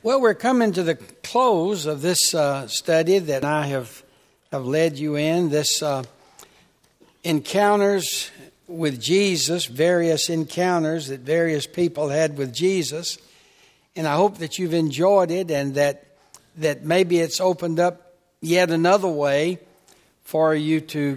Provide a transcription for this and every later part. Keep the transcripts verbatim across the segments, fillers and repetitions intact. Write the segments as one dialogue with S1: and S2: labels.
S1: Well, we're coming to the close of this uh, study that I have have led you in, this uh, encounters with Jesus, various encounters that various people had with Jesus. And I hope that you've enjoyed it and that that maybe it's opened up yet another way for you to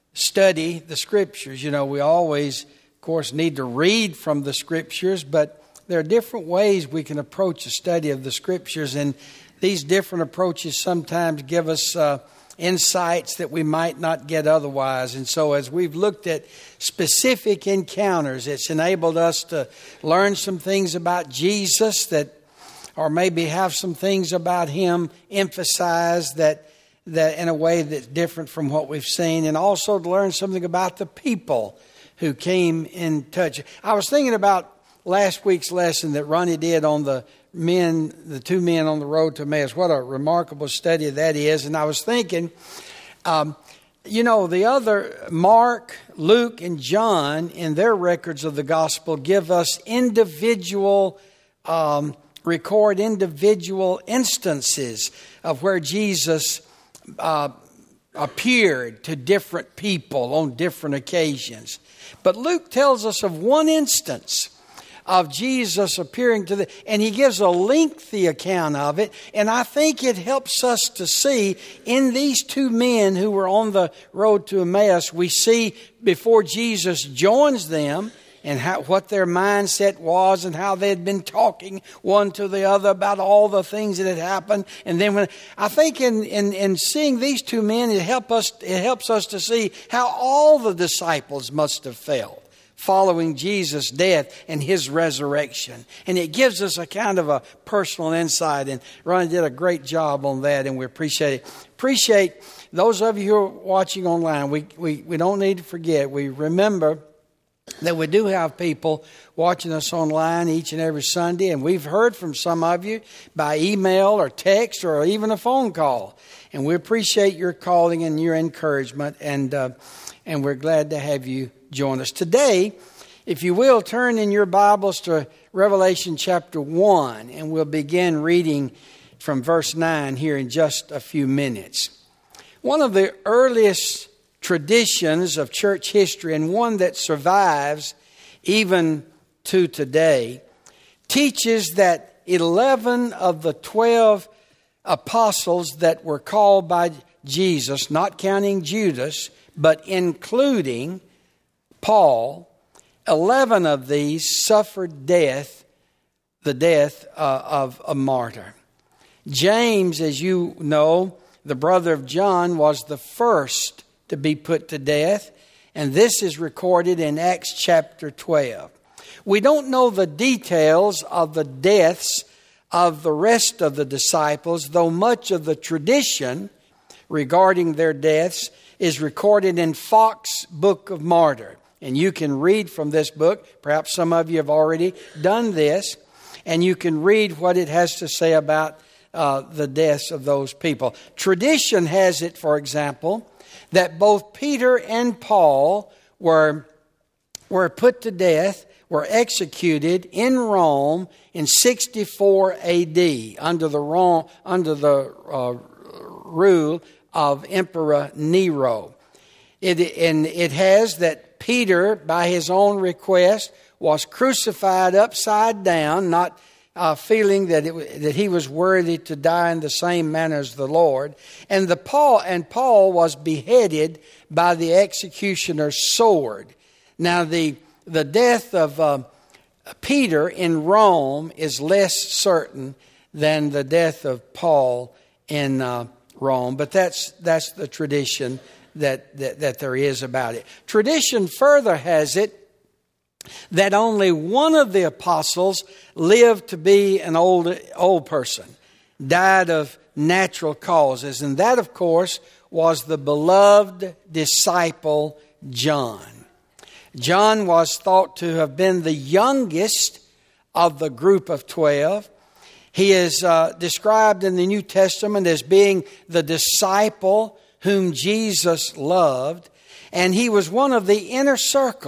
S1: study the Scriptures. You know, we always, of course, need to read from the Scriptures, but there are different ways we can approach a study of the Scriptures, and these different approaches sometimes give us uh, insights that we might not get otherwise. And so as we've looked at specific encounters, it's enabled us to learn some things about Jesus that, or maybe have some things about Him emphasized that, that in a way that's different from what we've seen, and also to learn something about the people who came in touch. I was thinking about last week's lesson that Ronnie did on the men, the two men on the road to Emmaus. What a remarkable study that is. And I was thinking, um, you know, the other, Mark, Luke, and John, in their records of the gospel, give us individual, um, record individual instances of where Jesus uh, appeared to different people on different occasions. But Luke tells us of one instance of Jesus appearing to the, and he gives a lengthy account of it. And I think it helps us to see in these two men who were on the road to Emmaus, we see before Jesus joins them and how, what their mindset was and how they had been talking one to the other about all the things that had happened. And then when I think in, in, in seeing these two men, it help us, it helps us to see how all the disciples must have felt following Jesus' death and His resurrection. And it gives us a kind of a personal insight. And Ronnie did a great job on that, and we appreciate it. Appreciate those of you who are watching online. We, we, we don't need to forget. We remember that we do have people watching us online each and every Sunday. And we've heard from some of you by email or text or even a phone call. And we appreciate your calling and your encouragement. And, uh, and we're glad to have you join us. Today, if you will, turn in your Bibles to Revelation chapter one, and we'll begin reading from verse nine here in just a few minutes. One of the earliest traditions of church history, and one that survives even to today, teaches that eleven of the twelve apostles that were called by Jesus, not counting Judas, but including Paul, eleven of these suffered death, the death uh, of a martyr. James, as you know, the brother of John, was the first to be put to death, and this is recorded in Acts chapter twelve. We don't know the details of the deaths of the rest of the disciples, though much of the tradition regarding their deaths is recorded in Fox's Book of Martyr. And you can read from this book. Perhaps some of you have already done this. And you can read what it has to say about uh, the deaths of those people. Tradition has it, for example, that both Peter and Paul were, were put to death, were executed in Rome in sixty-four A D under the, Rome, under the uh, rule of Emperor Nero. It, and it has that Peter, by his own request, was crucified upside down, not uh, feeling that it, that he was worthy to die in the same manner as the Lord. And the Paul and Paul was beheaded by the executioner's sword. Now, the the death of uh, Peter in Rome is less certain than the death of Paul in uh, Rome, but that's that's the tradition That, that that there is about it. Tradition further has it that only one of the apostles lived to be an old old person, died of natural causes, and that, of course, was the beloved disciple John. John was thought to have been the youngest of the group of twelve. He is uh, described in the New Testament as being the disciple whom Jesus loved, and he was one of the inner circle,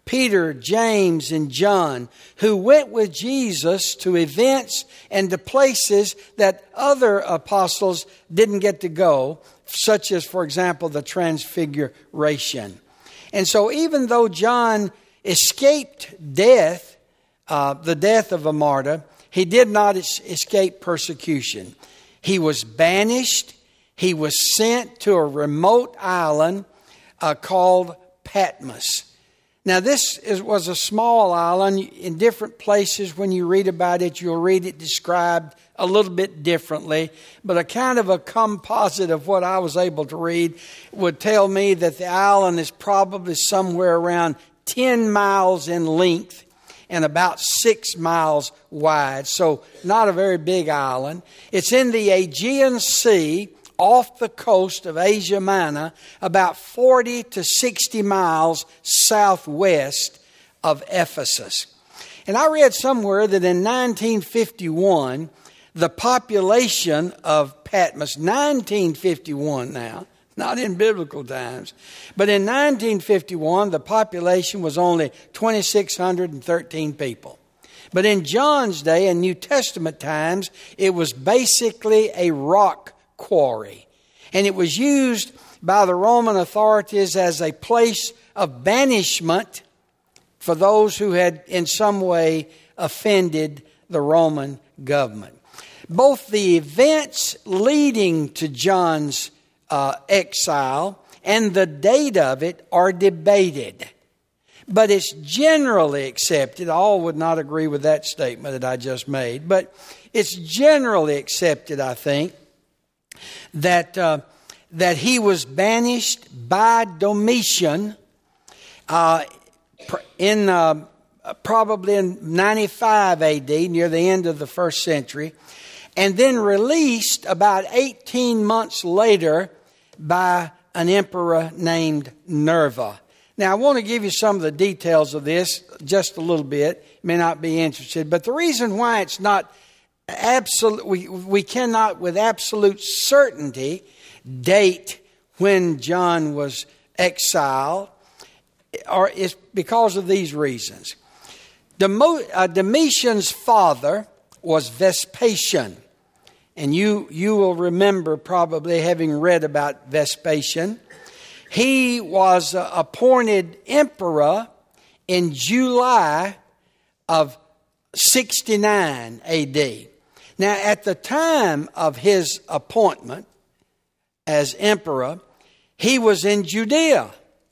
S1: Peter, James, and John, who went with Jesus to events and to places that other apostles didn't get to go, such as, for example, the Transfiguration. And so even though John escaped death, uh, the death of a martyr, he did not es- escape persecution. He was banished. He was sent to a remote island uh, called Patmos. Now, this is, was a small island. In different places, when you read about it, you'll read it described a little bit differently. But a kind of a composite of what I was able to read would tell me that the island is probably somewhere around ten miles in length and about six miles wide. So not a very big island. It's in the Aegean Sea, off the coast of Asia Minor, about forty to sixty miles southwest of Ephesus. And I read somewhere that in nineteen fifty-one, the population of Patmos, nineteen fifty-one now, not in biblical times, but in nineteen fifty-one, the population was only two thousand six hundred thirteen people. But in John's day, in New Testament times, it was basically a rock quarry. And it was used by the Roman authorities as a place of banishment for those who had in some way offended the Roman government. Both the events leading to John's uh, exile and the date of it are debated. But it's generally accepted, all would not agree with that statement that I just made, but it's generally accepted, I think, that uh, that he was banished by Domitian uh, in uh, probably in ninety-five A D, near the end of the first century, and then released about eighteen months later by an emperor named Nerva. Now, I want to give you some of the details of this just a little bit. You may not be interested, but the reason why it's not absolute, we, we cannot with absolute certainty date when John was exiled, or is because of these reasons. Demo, uh, Domitian's father was Vespasian. And you, you will remember probably having read about Vespasian. He was uh, appointed emperor in July of sixty-nine A D. Now, at the time of his appointment as emperor, he was in Judea,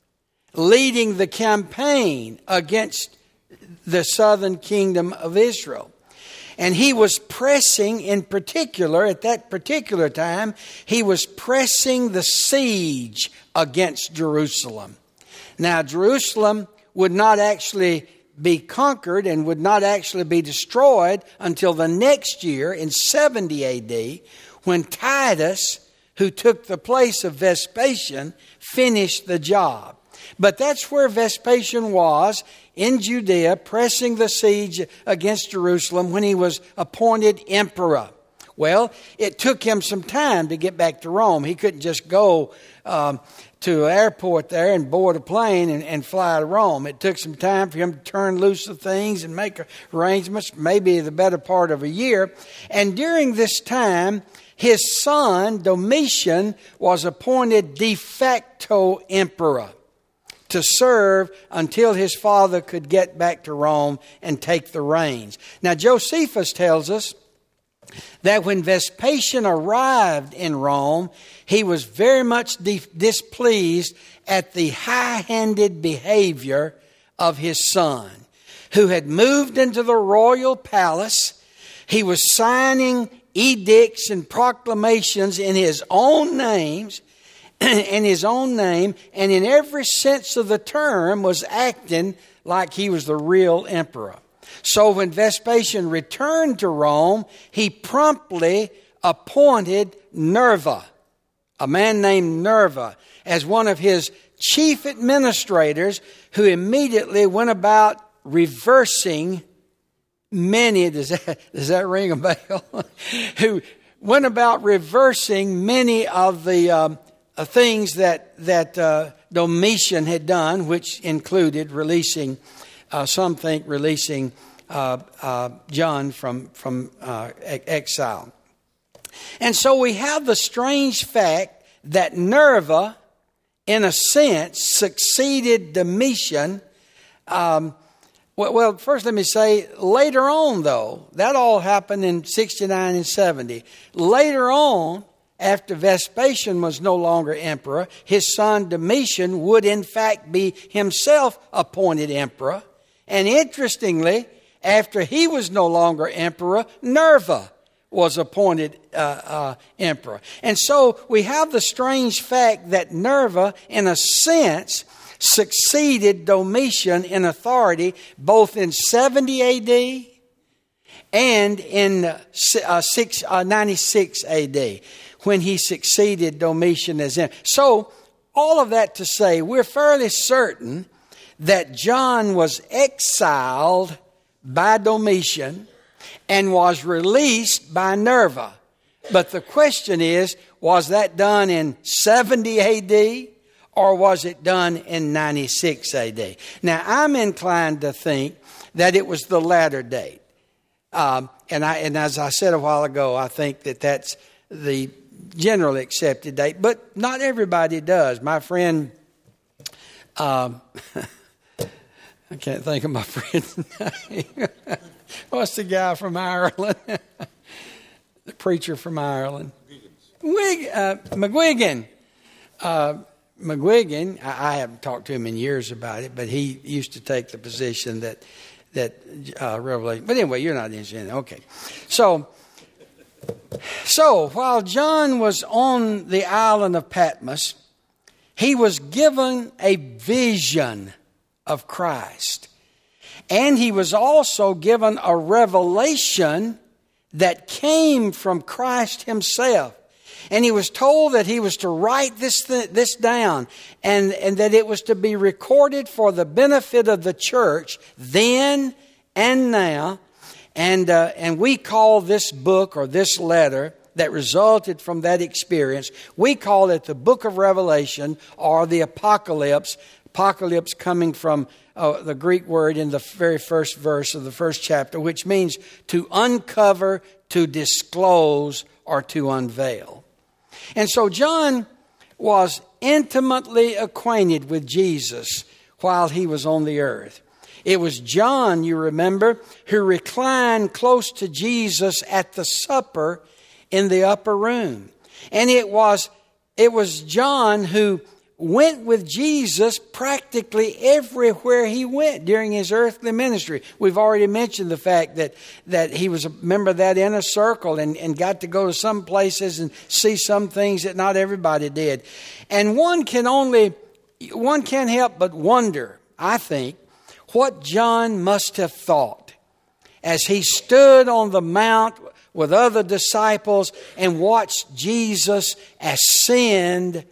S1: leading the campaign against the southern kingdom of Israel. And he was pressing, in particular, at that particular time, he was pressing the siege against Jerusalem. Now, Jerusalem would not actually be conquered and would not actually be destroyed until the next year in seventy A D, when Titus, who took the place of Vespasian, finished the job. But that's where Vespasian was, in Judea, pressing the siege against Jerusalem when he was appointed emperor. Well, it took him some time to get back to Rome. He couldn't just go um, to an airport there and board a plane and, and fly to Rome. It took some time for him to turn loose of things and make arrangements, maybe the better part of a year. And during this time, his son, Domitian, was appointed de facto emperor to serve until his father could get back to Rome and take the reins. Now, Josephus tells us that when Vespasian arrived in Rome, he was very much de- displeased at the high-handed behavior of his son, who had moved into the royal palace. He was signing edicts and proclamations in his own names, in his own name, and in every sense of the term was acting like he was the real emperor. So when Vespasian returned to Rome, he promptly appointed Nerva, a man named Nerva, as one of his chief administrators, who immediately went about reversing many, does that, does that ring a bell? who went about reversing many of the um, uh, things that, that uh, Domitian had done, which included releasing, uh, some think releasing uh, uh, John from, from uh, exile. And so we have the strange fact that Nerva, in a sense, succeeded Domitian. Um, well, well, first let me say, later on, though, that all happened in sixty-nine and seventy. Later on, after Vespasian was no longer emperor, his son Domitian would in fact be himself appointed emperor. And interestingly, after he was no longer emperor, Nerva was appointed uh, uh, emperor. And so we have the strange fact that Nerva, in a sense, succeeded Domitian in authority both in seventy A D and in uh, six, uh, ninety-six A D when he succeeded Domitian as emperor. So all of that to say, we're fairly certain that John was exiled by Domitian and was released by Nerva. But the question is, was that done in seventy A D or was it done in ninety-six A D? Now, I'm inclined to think that it was the latter date. Um, and, I, and as I said a while ago, I think that that's the generally accepted date. But not everybody does. My friend... Um, I can't think of my friend's name. What's the guy from Ireland? The preacher from Ireland. Wig, uh, McGuigan. Uh, McGuigan, I, I haven't talked to him in years about it, but he used to take the position that, that uh, Revelation. But anyway, you're not interested in it. Okay. So, so, while John was on the island of Patmos, he was given a vision of Christ. And he was also given a revelation that came from Christ himself. And he was told that he was to write this th- this down and, and that it was to be recorded for the benefit of the church then and now. And, uh, and we call this book or this letter that resulted from that experience, we call it the Book of Revelation or the Apocalypse. Apocalypse coming from uh, the Greek word in the very first verse of the first chapter, which means to uncover, to disclose, or to unveil. And so John was intimately acquainted with Jesus while he was on the earth. It was John, you remember, who reclined close to Jesus at the supper in the upper room. And it was, it was John who went with Jesus practically everywhere he went during his earthly ministry. We've already mentioned the fact that, that he was a member of that inner circle and, and got to go to some places and see some things that not everybody did. And one can only, one can't help but wonder, I think, what John must have thought as he stood on the mount with other disciples and watched Jesus ascend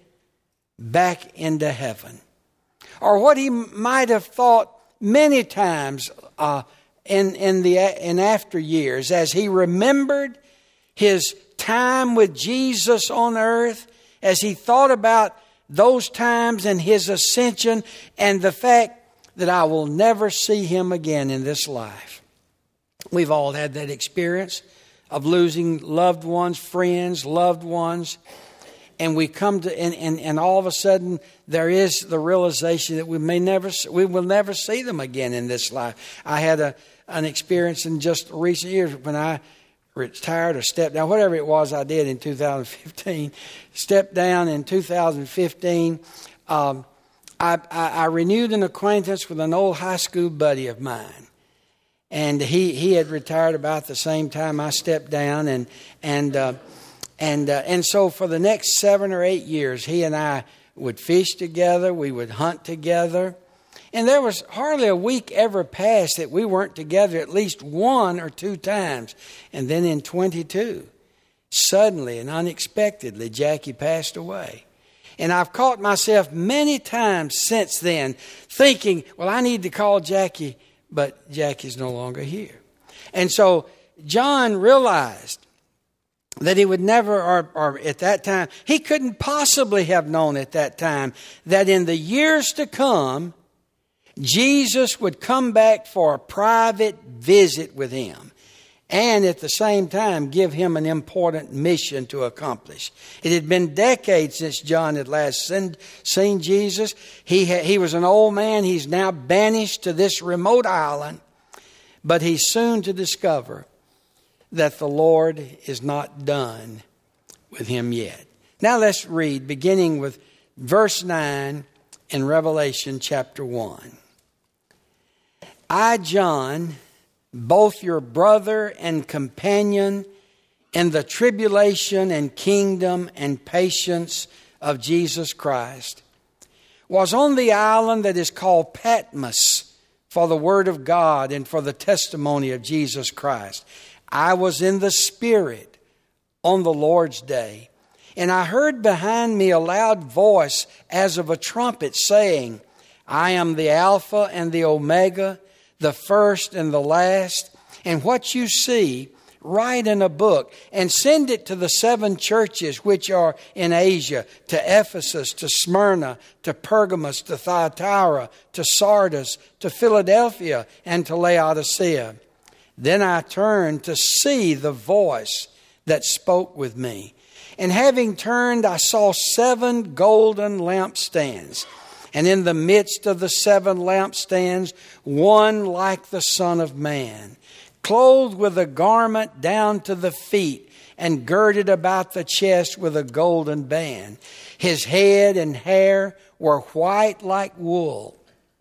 S1: back into heaven. Or what he might have thought many times uh, in, in, the, in after years as he remembered his time with Jesus on earth, as he thought about those times and his ascension and the fact that I will never see him again in this life. We've all had that experience of losing loved ones, friends, loved ones. And we come to, and, and, and all of a sudden there is the realization that we may never, we will never see them again in this life. I had a an experience in just recent years when I retired or stepped down, whatever it was I did in two thousand fifteen. Stepped down in two thousand fifteen. Um, I, I, I renewed an acquaintance with an old high school buddy of mine. And he, he had retired about the same time I stepped down. And, and, uh, And uh, and so for the next seven or eight years, he and I would fish together. We would hunt together. And there was hardly a week ever passed that we weren't together at least one or two times. And then in twenty-two, suddenly and unexpectedly, Jackie passed away. And I've caught myself many times since then thinking, well, I need to call Jackie, but Jackie's no longer here. And so John realized that he would never, or, or at that time, he couldn't possibly have known at that time that in the years to come, Jesus would come back for a private visit with him, and at the same time give him an important mission to accomplish. It had been decades since John had last seen, seen Jesus. He, ha, he was an old man. He's now banished to this remote island, but he's soon to discover that the Lord is not done with him yet. Now let's read, beginning with verse nine in Revelation chapter one. I, John, both your brother and companion in the tribulation and kingdom and patience of Jesus Christ, was on the island that is called Patmos for the word of God and for the testimony of Jesus Christ. I was in the Spirit on the Lord's day, and I heard behind me a loud voice as of a trumpet saying, I am the Alpha and the Omega, the first and the last. And what you see, write in a book and send it to the seven churches which are in Asia, to Ephesus, to Smyrna, to Pergamos, to Thyatira, to Sardis, to Philadelphia, and to Laodicea. Then I turned to see the voice that spoke with me. And having turned, I saw seven golden lampstands. And in the midst of the seven lampstands, one like the Son of Man, clothed with a garment down to the feet, and girded about the chest with a golden band. His head and hair were white like wool,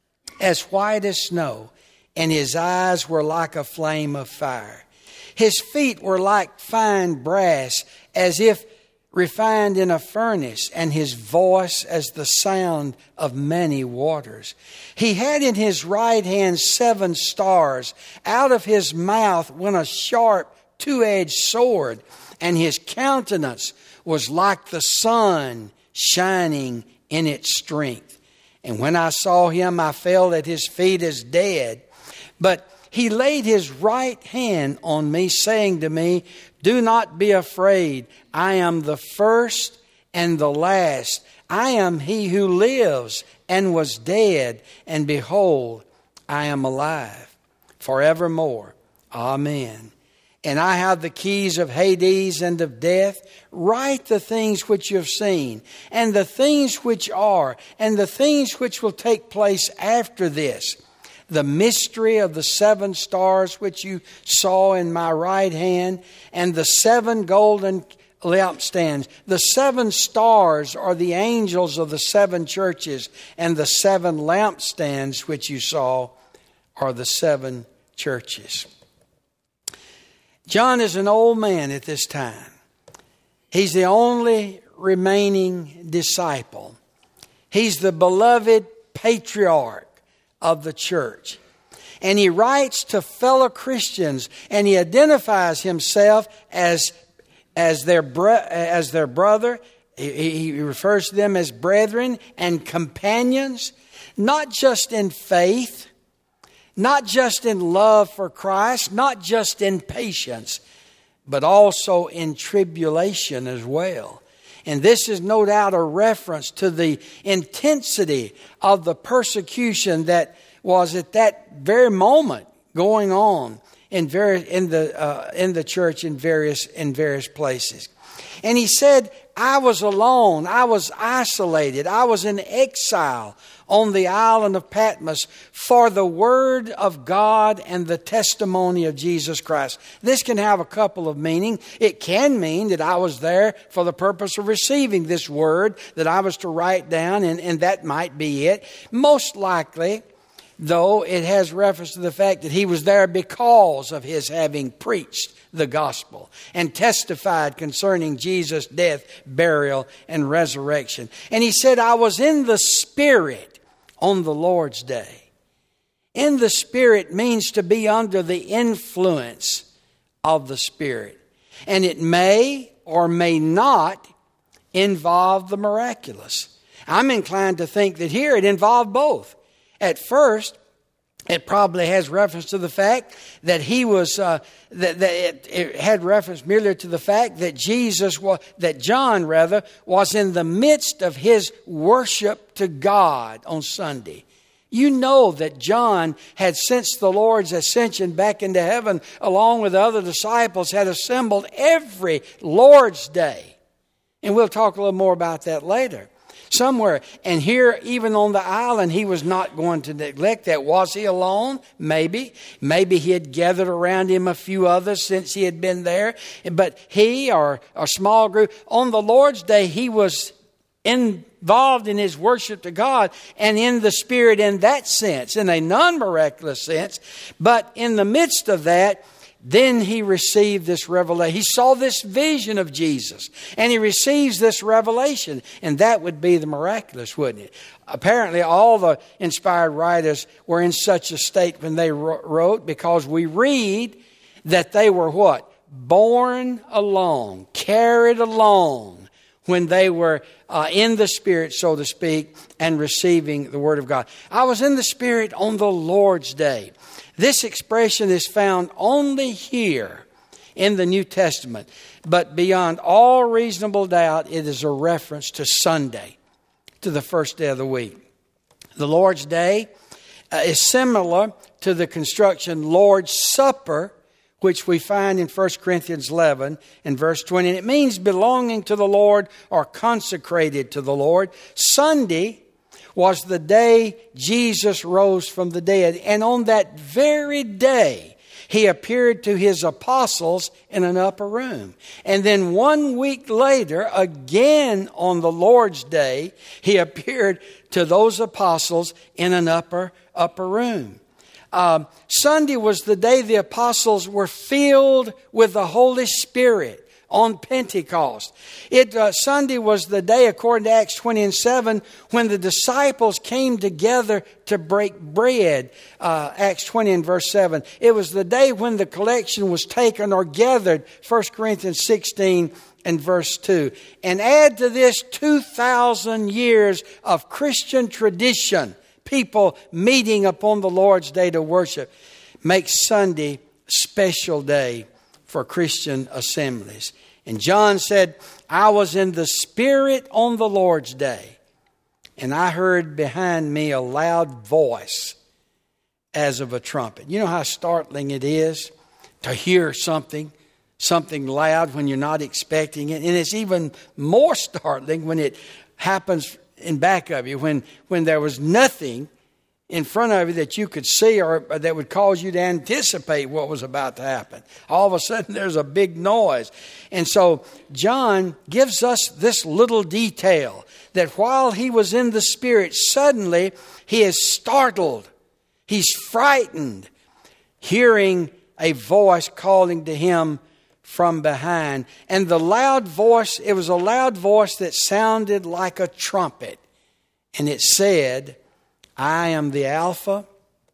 S1: as white as snow. And his eyes were like a flame of fire. His feet were like fine brass, as if refined in a furnace, and his voice as the sound of many waters. He had in his right hand seven stars. Out of his mouth went a sharp two-edged sword, and his countenance was like the sun shining in its strength. And when I saw him, I fell at his feet as dead. But he laid his right hand on me, saying to me, do not be afraid. I am the first and the last. I am he who lives and was dead. And behold, I am alive forevermore. Amen. And I have the keys of Hades and of death. Write the things which you have seen, and the things which are, and the things which will take place after this. The mystery of the seven stars which you saw in my right hand, and the seven golden lampstands. The seven stars are the angels of the seven churches, and the seven lampstands which you saw are the seven churches. John is an old man at this time. He's the only remaining disciple. He's the beloved patriarch of the church. And he writes to fellow Christians, and he identifies himself as, as, their, bro- as their brother. He, he refers to them as brethren and companions, not just in faith, not just in love for Christ, not just in patience, but also in tribulation as well. And this is no doubt a reference to the intensity of the persecution that was at that very moment going on in very in the uh, in the church in various in various places. And he said, I was alone, I was isolated, I was in exile on the island of Patmos for the word of God and the testimony of Jesus Christ. This can have a couple of meanings. It can mean that I was there for the purpose of receiving this word that I was to write down, and, and that might be it. Most likely, though, it has reference to the fact that he was there because of his having preached the gospel and testified concerning Jesus' death, burial, and resurrection. And he said, I was in the Spirit on the Lord's day. In the Spirit means to be under the influence of the Spirit. And it may or may not involve the miraculous. I'm inclined to think that here it involved both. At first, It probably has reference to the fact that he was, uh, that, that it, it had reference merely to the fact that Jesus was, that John rather, was in the midst of his worship to God on Sunday. You know that John had, since the Lord's ascension back into heaven, along with the other disciples, had assembled every Lord's Day. And we'll talk a little more about that later. Somewhere. And here, even on the island, he was not going to neglect that. Was he alone? Maybe. Maybe he had gathered around him a few others since he had been there. But he or a small group, on the Lord's Day, he was involved in his worship to God and in the Spirit in that sense, in a non-miraculous sense. But in the midst of that, then he received this revelation. He saw this vision of Jesus, and he receives this revelation, and that would be the miraculous, wouldn't it? Apparently, all the inspired writers were in such a state when they wrote, because we read that they were what? Borne along, carried along when they were uh, in the Spirit, so to speak, and receiving the Word of God. I was in the Spirit on the Lord's Day. This expression is found only here in the New Testament. But beyond all reasonable doubt, it is a reference to Sunday, to the first day of the week. The Lord's Day uh, is similar to the construction Lord's Supper, which we find in First Corinthians eleven and verse twenty. And it means belonging to the Lord or consecrated to the Lord. Sunday was the day Jesus rose from the dead. And on that very day, he appeared to his apostles in an upper room. And then one week later, again on the Lord's Day, he appeared to those apostles in an upper, upper room. Um, Sunday was the day the apostles were filled with the Holy Spirit. On Pentecost. It uh, Sunday was the day, according to Acts twenty and seven, when the disciples came together to break bread. Uh, Acts twenty and verse seven. It was the day when the collection was taken or gathered. First Corinthians sixteen and verse two. And add to this two thousand years of Christian tradition. People meeting upon the Lord's Day to worship. Makes Sunday a special day for Christian assemblies. And John said, I was in the Spirit on the Lord's Day, and I heard behind me a loud voice as of a trumpet. You know how startling it is to hear something, something loud when you're not expecting it. And it's even more startling when it happens in back of you, when, when there was nothing in front of you that you could see or that would cause you to anticipate what was about to happen. All of a sudden there's a big noise. And so John gives us this little detail that while he was in the Spirit, suddenly he is startled. He's frightened, hearing a voice calling to him from behind. And the loud voice, it was a loud voice that sounded like a trumpet. And it said, I am the Alpha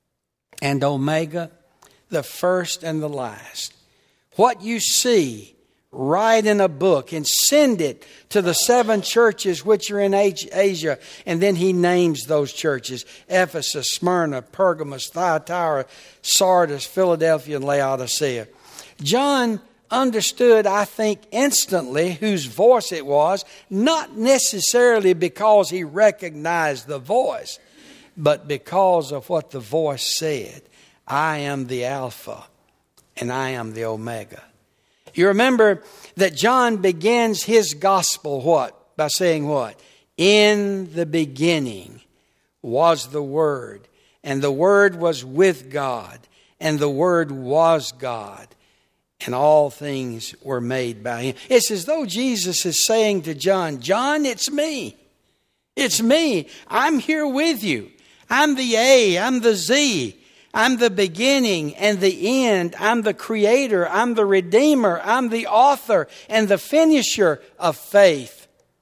S1: and Omega, the first and the last. What you see, write in a book and send it to the seven churches which are in Asia. And then he names those churches: Ephesus, Smyrna, Pergamos, Thyatira, Sardis, Philadelphia, and Laodicea. John understood, I think, instantly whose voice it was, not necessarily because he recognized the voice, but because of what the voice said. I am the Alpha and I am the Omega. You remember that John begins his gospel what? By saying what? In the beginning was the Word, and the Word was with God, and the Word was God, and all things were made by Him. It's as though Jesus is saying to John, John, it's me. It's me. I'm here with you. I'm the A, I'm the Z, I'm the beginning and the end. I'm the creator, I'm the redeemer, I'm the author and the finisher of faith.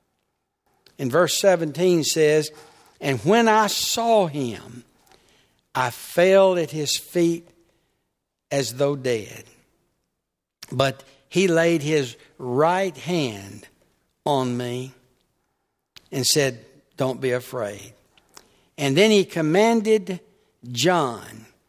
S1: And verse seventeen says, and when I saw him, I fell at his feet as though dead. But he laid his right hand on me and said, don't be afraid. And then he commanded John,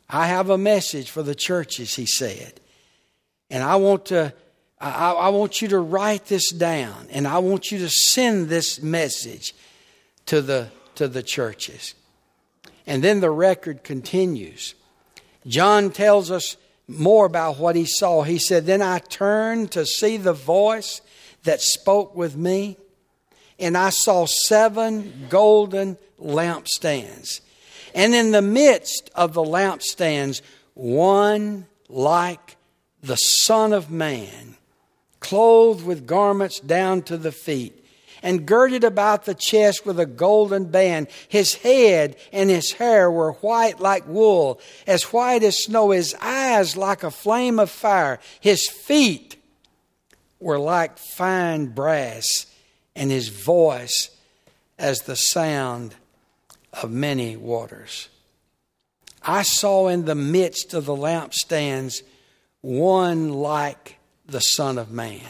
S1: I have a message for the churches, he said. And I want to, I, I want you to write this down. And I want you to send this message to the, to the churches. And then the record continues. John tells us more about what he saw. He said, then I turned to see the voice that spoke with me. And I saw seven golden lampstands. And in the midst of the lampstands, one like the Son of Man, clothed with garments down to the feet, and girded about the chest with a golden band. His head and his hair were white like wool, as white as snow. His eyes like a flame of fire. His feet were like fine brass, and his voice as the sound of many waters. I saw in the midst of the lampstands one like the Son of Man.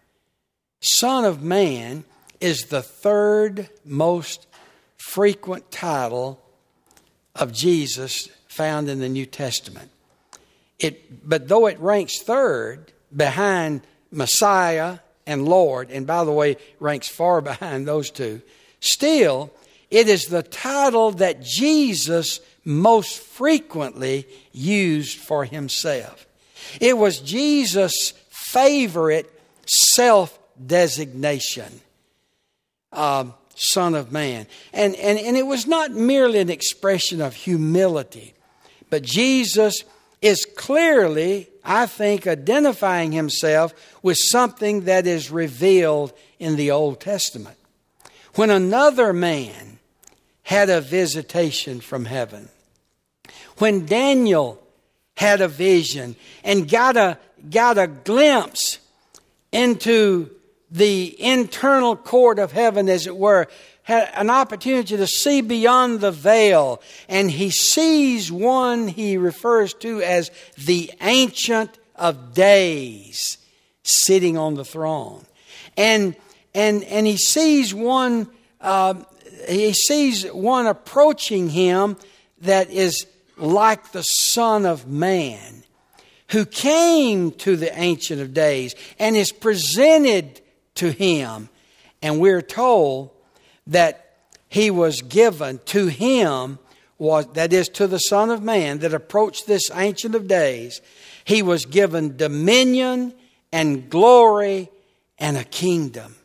S1: Son of Man is the third most frequent title of Jesus found in the New Testament. It, but though it ranks third behind Messiah and Lord, and by the way, ranks far behind those two, still, it is the title that Jesus most frequently used for himself. It was Jesus' favorite self-designation. Uh, Son of Man. And, and, and it was not merely an expression of humility, but Jesus is clearly, I think, identifying himself with something that is revealed in the Old Testament. When another man had a visitation from heaven, when Daniel had a vision and got a, got a glimpse into the internal court of heaven, as it were, had an opportunity to see beyond the veil. And he sees one he refers to as the Ancient of Days sitting on the throne. And and and he sees one uh, he sees one approaching him that is like the Son of Man, who came to the Ancient of Days and is presented to him. And we're told that he was given to him, was that is to the Son of Man that approached this Ancient of Days. He was given dominion and glory and a kingdom.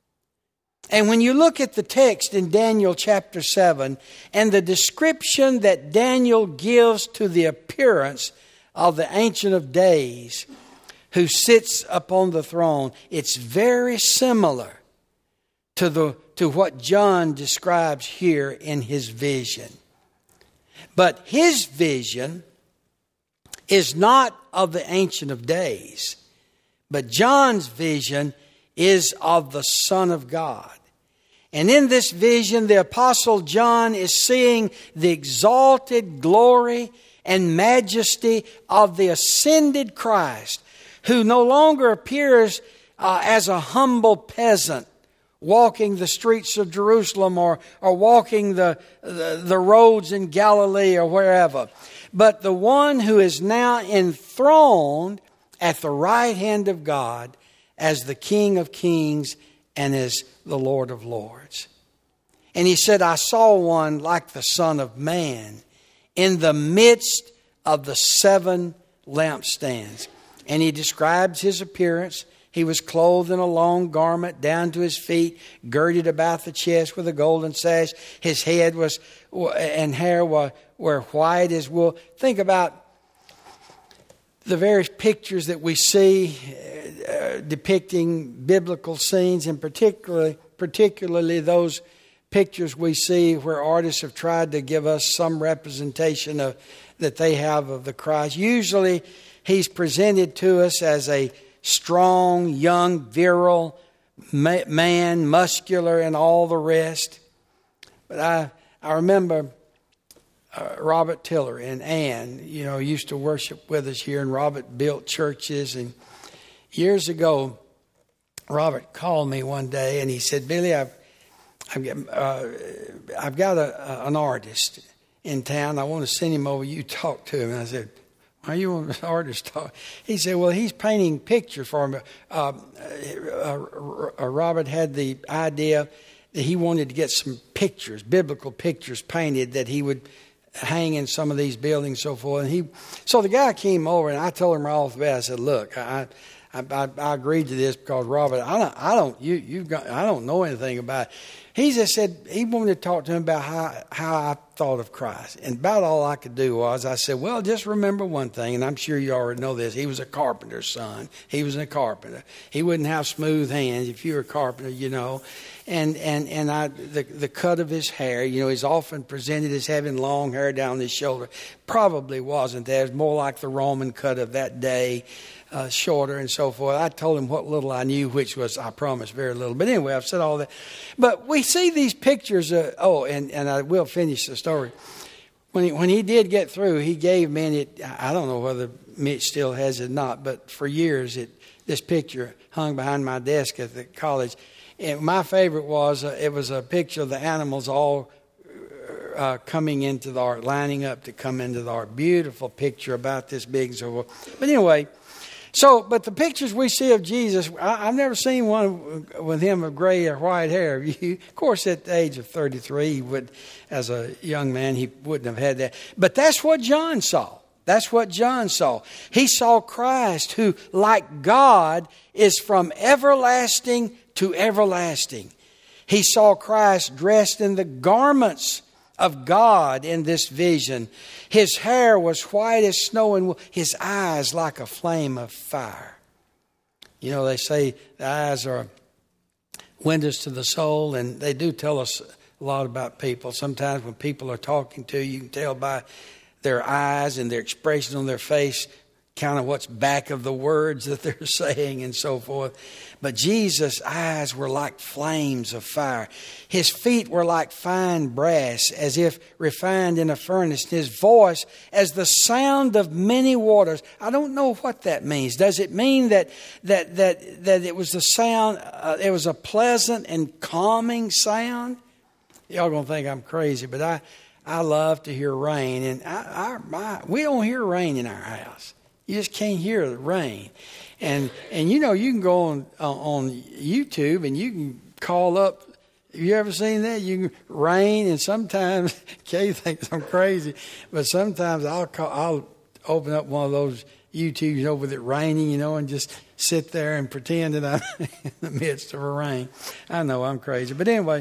S1: And when you look at the text in Daniel chapter seven and the description that Daniel gives to the appearance of the Ancient of Days who sits upon the throne, it's very similar to the to what John describes here in his vision. But his vision is not of the Ancient of Days, but John's vision is of the Son of God. And in this vision, the Apostle John is seeing the exalted glory and majesty of the ascended Christ, who no longer appears uh, as a humble peasant walking the streets of Jerusalem or, or walking the, the, the roads in Galilee or wherever, but the one who is now enthroned at the right hand of God as the King of Kings and as the Lord of Lords. And he said, I saw one like the Son of Man in the midst of the seven lampstands. And he describes his appearance. He was clothed in a long garment down to his feet, girded about the chest with a golden sash. His head was and hair were, were white as wool. Think about the various pictures that we see uh, depicting biblical scenes, and particularly, particularly those pictures we see where artists have tried to give us some representation of that they have of the Christ. Usually, he's presented to us as a strong, young, virile man, muscular, and all the rest. But I, I remember uh, Robert Tiller and Ann, you know, used to worship with us here, and Robert built churches. And years ago, Robert called me one day, and he said, "Billy, I've, I've, uh, I've got a, an artist, in town. I want to send him over. You talk to him. And I said, why you want the artist talk? He said, well, he's painting pictures for me. Uh, uh, uh, Robert had the idea that he wanted to get some pictures, biblical pictures painted that he would hang in some of these buildings and so forth. And he, so the guy came over and I told him right off the bat, I said, look, I, I, I, I agreed to this because Robert, I don't, I don't, you, you've got, I don't know anything about it. He just said he wanted to talk to him about how, how I thought of Christ. And about all I could do was I said, well, just remember one thing, and I'm sure you already know this. He was a carpenter's son. He was a carpenter. He wouldn't have smooth hands if you were a carpenter, you know. And and and I the the cut of his hair, you know, he's often presented as having long hair down his shoulder. Probably wasn't that. It was more like the Roman cut of that day. Uh, shorter and so forth. I told him what little I knew, which was, I promise, very little. But anyway, I've said all that. But we see these pictures. Uh, oh, and, and I will finish the story. When he, when he did get through, he gave me, and it, I don't know whether Mitch still has it or not, but for years, it this picture hung behind my desk at the college. And my favorite was, uh, it was a picture of the animals all uh, coming into the ark, lining up to come into the ark. Beautiful picture about this big and so forth. But anyway, So, but the pictures we see of Jesus, I, I've never seen one with him of gray or white hair. You, of course, at the age of thirty-three, he would, as a young man, he wouldn't have had that. But that's what John saw. That's what John saw. He saw Christ, who, like God, is from everlasting to everlasting. He saw Christ dressed in the garments of God in this vision. His hair was white as snow and his eyes like a flame of fire. You know, they say the eyes are windows to the soul, and they do tell us a lot about people. Sometimes when people are talking to you, you can tell by their eyes and their expression on their face kind of what's back of the words that they're saying and so forth. But Jesus' eyes were like flames of fire. His feet were like fine brass, as if refined in a furnace. And his voice as the sound of many waters. I don't know what that means. Does it mean that that that that it was the sound? Uh, it was a pleasant and calming sound? Y'all gonna think I'm crazy, but I I love to hear rain, and I, I, I we don't hear rain in our house. You just can't hear the rain. And and you know, you can go on uh, on YouTube and you can call up. Have you ever seen that? You can rain, and sometimes Kay thinks I'm crazy, but sometimes I'll call, I'll open up one of those YouTubes, you know, with it raining, you know, and just sit there and pretend that I'm in the midst of a rain. I know I'm crazy, but anyway.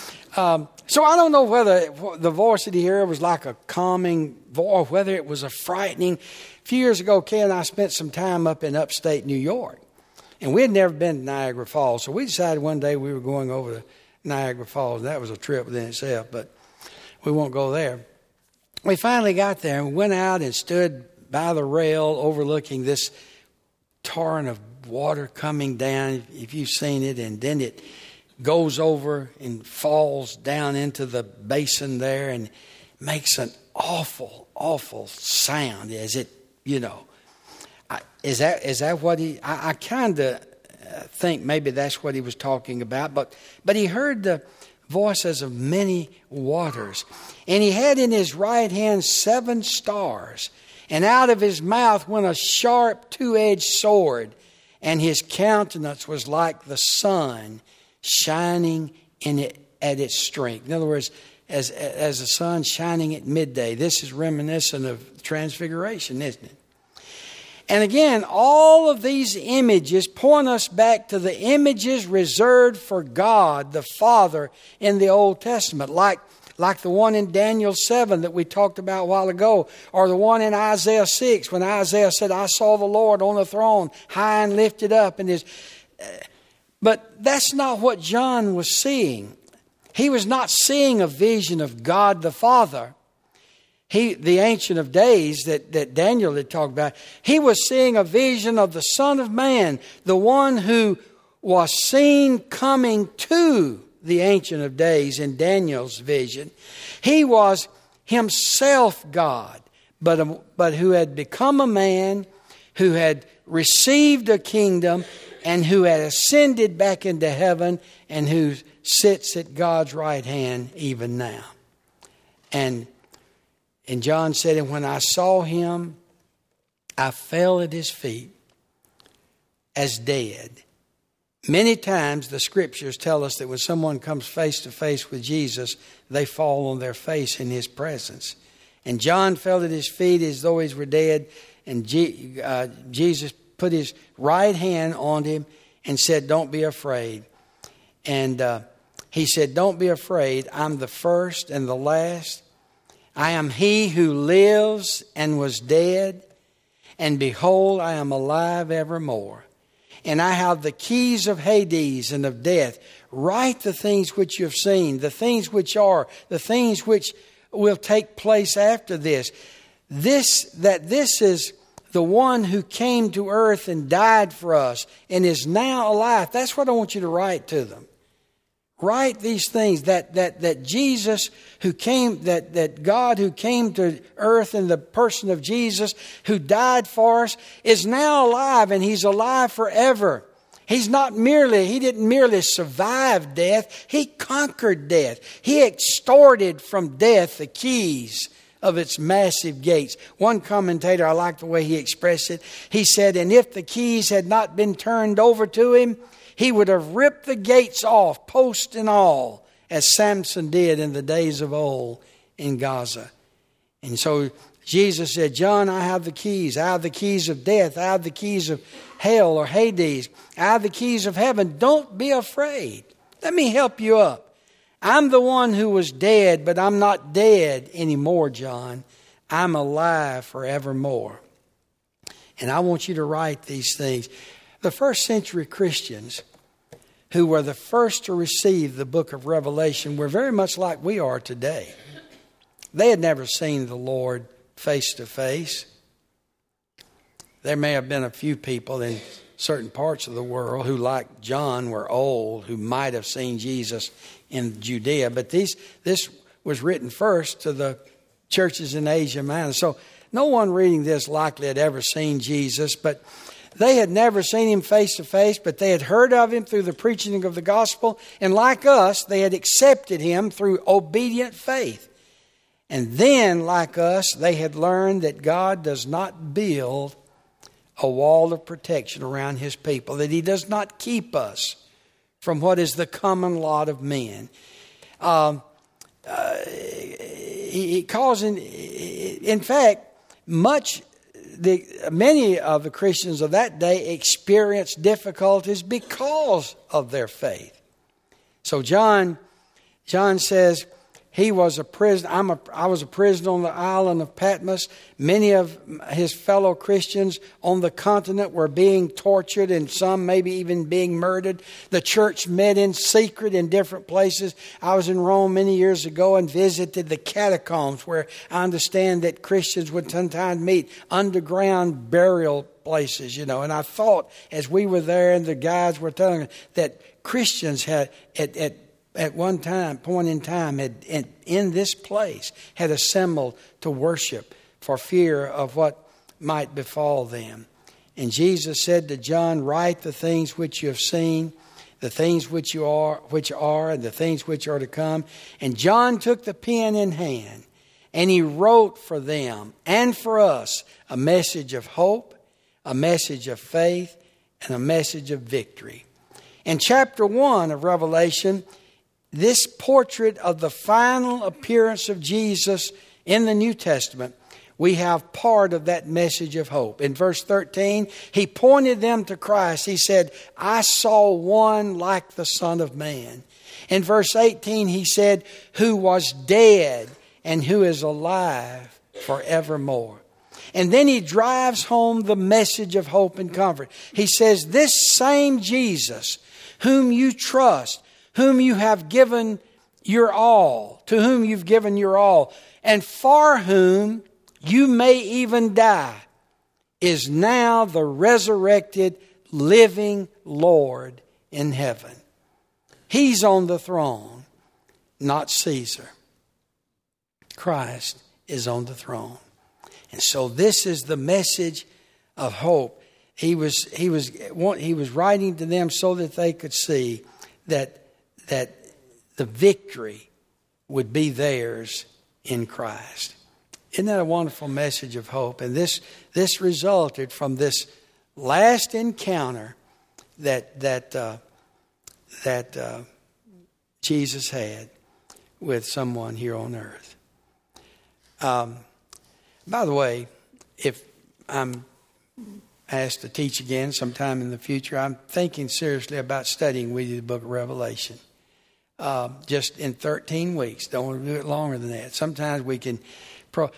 S1: Um, so I don't know whether the voice that he heard was like a calming voice, whether it was a frightening. A few years ago, Kay and I spent some time up in upstate New York. And we had never been to Niagara Falls. So we decided one day we were going over to Niagara Falls. That was a trip within itself, but we won't go there. We finally got there and went out and stood by the rail overlooking this torrent of water coming down, if you've seen it. And then it goes over and falls down into the basin there and makes an awful, awful sound as it, you know. I, is that is that what he, I, I kind of think maybe that's what he was talking about. But, but he heard the voices of many waters. And he had in his right hand seven stars. And out of his mouth went a sharp two-edged sword. And his countenance was like the sun, shining in it at its strength. In other words, as as the sun shining at midday. This is reminiscent of Transfiguration, isn't it? And again, all of these images point us back to the images reserved for God the Father in the Old Testament, like like the one in Daniel seven that we talked about a while ago, or the one in Isaiah six when Isaiah said, "I saw the Lord on the throne, high and lifted up." And his But that's not what John was seeing. He was not seeing a vision of God the Father. He, the Ancient of Days that, that Daniel had talked about, he was seeing a vision of the Son of Man, the one who was seen coming to the Ancient of Days in Daniel's vision. He was himself God, but, but who had become a man, who had received a kingdom, and who had ascended back into heaven, and who sits at God's right hand even now. And And John said, and when I saw him, I fell at his feet as dead. Many times the scriptures tell us that when someone comes face to face with Jesus, they fall on their face in his presence. And John fell at his feet as though he were dead. And G- uh, Jesus put his right hand on him and said, don't be afraid. And uh, he said, don't be afraid. I'm the first and the last. I am he who lives and was dead. And behold, I am alive evermore. And I have the keys of Hades and of death. Write the things which you have seen, the things which are, the things which will take place after this. This, that this is the one who came to earth and died for us and is now alive. That's what I want you to write to them. Write these things, that that that Jesus who came, that, that God who came to earth in the person of Jesus, who died for us, is now alive, and he's alive forever. He's not merely, he didn't merely survive death, he conquered death. He extorted from death the keys of its massive gates. One commentator, I like the way he expressed it. He said, and if the keys had not been turned over to him, he would have ripped the gates off, post and all, as Samson did in the days of old in Gaza. And so Jesus said, John, I have the keys. I have the keys of death. I have the keys of hell or Hades. I have the keys of heaven. Don't be afraid. Let me help you up. I'm the one who was dead, but I'm not dead anymore, John. I'm alive forevermore. And I want you to write these things. The first century Christians, who were the first to receive the book of Revelation, were very much like we are today. They had never seen the Lord face to face. There may have been a few people in certain parts of the world who, like John, were old, who might have seen Jesus in Judea. But these, this was written first to the churches in Asia Minor. So no one reading this likely had ever seen Jesus, but they had never seen him face to face, but they had heard of him through the preaching of the gospel. And like us, they had accepted him through obedient faith. And then, like us, they had learned that God does not build a wall of protection around his people, that he does not keep us from what is the common lot of men. Um, uh, he, he causing, in fact, much... The, many of the Christians of that day experienced difficulties because of their faith. So John, John says he was a prisoner. I'm a, I was a prisoner on the island of Patmos. Many of his fellow Christians on the continent were being tortured, and some maybe even being murdered. The church met in secret in different places. I was in Rome many years ago and visited the catacombs, where I understand that Christians would sometimes meet, underground burial places, you know. And I thought, as we were there and the guys were telling us, that Christians had at, at at one time, point in time, had in, in this place, had assembled to worship for fear of what might befall them. And Jesus said to John, write the things which you have seen, the things which you are, which are, and the things which are to come. And John took the pen in hand, and he wrote for them and for us a message of hope, a message of faith, and a message of victory. In chapter one of Revelation, this portrait of the final appearance of Jesus in the New Testament, we have part of that message of hope. In verse thirteen, he pointed them to Christ. He said, I saw one like the Son of Man. In verse eighteen, he said, who was dead and who is alive forevermore. And then he drives home the message of hope and comfort. He says, this same Jesus whom you trust, whom you have given your all, to whom you've given your all, and for whom you may even die, is now the resurrected, living Lord in heaven. He's on the throne, not Caesar. Christ is on the throne. And so this is the message of hope. He was, he was, he was writing to them so that they could see that that the victory would be theirs in Christ. Isn't that a wonderful message of hope? And this this resulted from this last encounter that that uh, that uh, Jesus had with someone here on earth. Um, by the way, if I'm asked to teach again sometime in the future, I'm thinking seriously about studying with you the book of Revelation. Uh, just in thirteen weeks. Don't want to do it longer than that. Sometimes we can... Pro-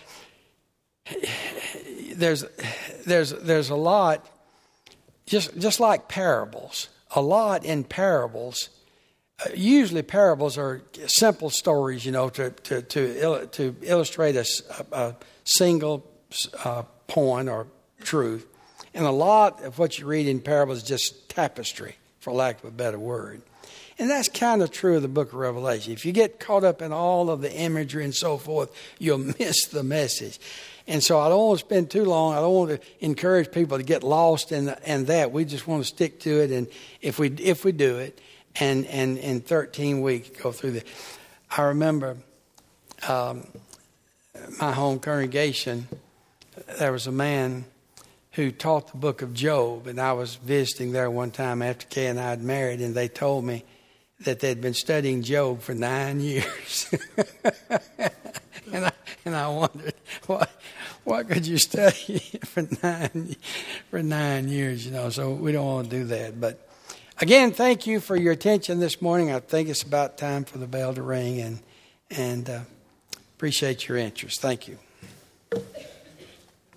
S1: there's there's there's a lot, just just like parables. A lot in parables. Uh, usually parables are simple stories, you know, to to to, il- to illustrate a, a single uh, point or truth. And a lot of what you read in parables is just tapestry, for lack of a better word. And that's kind of true of the book of Revelation. If you get caught up in all of the imagery and so forth, you'll miss the message. And so I don't want to spend too long. I don't want to encourage people to get lost in, the, in that. We just want to stick to it. And if we if we do it, and, and in thirteen weeks go through the... I remember um, my home congregation, there was a man who taught the book of Job. And I was visiting there one time after Kay and I had married, and they told me that they'd been studying Job for nine years. and, I, and I wondered, what, what could you study for nine, for nine years, you know? So we don't want to do that. But again, thank you for your attention this morning. I think it's about time for the bell to ring, and, and uh, appreciate your interest. Thank you.